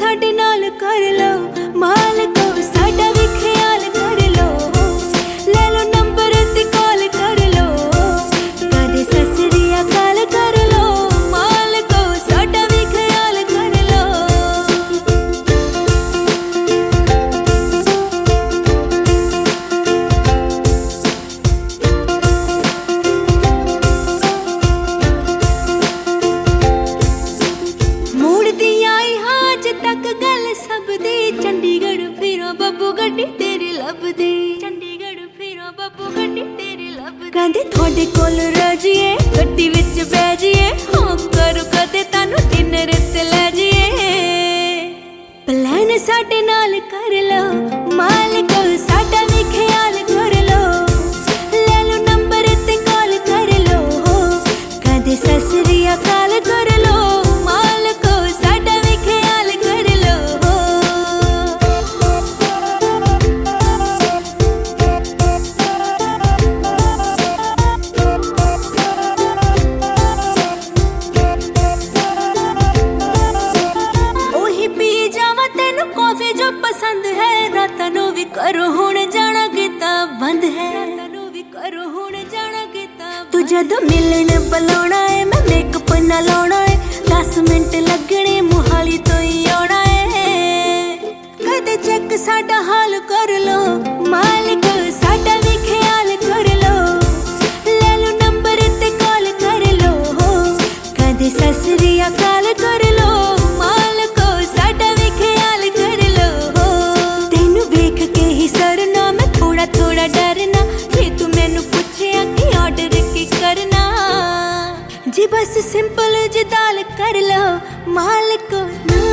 साडे नाल कर लो मालिको साडा भी ख्याल कर लो ले लो नंबर ते कॉल कर लो कदे ससरी अकाल कर लो मालिको साडा भी ख्याल कर लो तक गल सब दी चंडीगढ़ फिरो बब्बू गड्डी तेरी लभदी चंडीगढ़ फिरो बब्बू गड्डी तेरी लभदी कहंदे थोड़े कोल रह जाइए गड्डी विच बैठ जाइए हाँ करो कदे तानू डिनर ते ले जाइए प्लान साडे नाल कर लो मालिको साडा भी ख्याल कर लो ले लो नंबर ते कॉल कर लो कदे ससरी अकाल कर लो मालिको साडा भी ख्याल कर लो ओही पी जावा तेनू कॉफी जो पसंद है रातां नू भी करो हुण जाना किता बंद है रातां नू भी करो हुण जाना किता तू जदों मिलन बुलाउणा है मैं मेकअप ना लाउणा है 10 मिनट लगने मोहाली तो ही आउणा है कदे चेक साडा हाल कर लो मालिक साडा भी ख्याल कर लो ले लो नंबर ते कॉल कर लो कदे ससरी अकाल कर लो मालिको साडा भी ख्याल कर लो तेनू वेख के ही सरना मैं थोड़ा थोड़ा डरना जे तू मैनू पूछया कि ऑर्डर की करना जी बस सिंपल जी दाल कर लो मालिको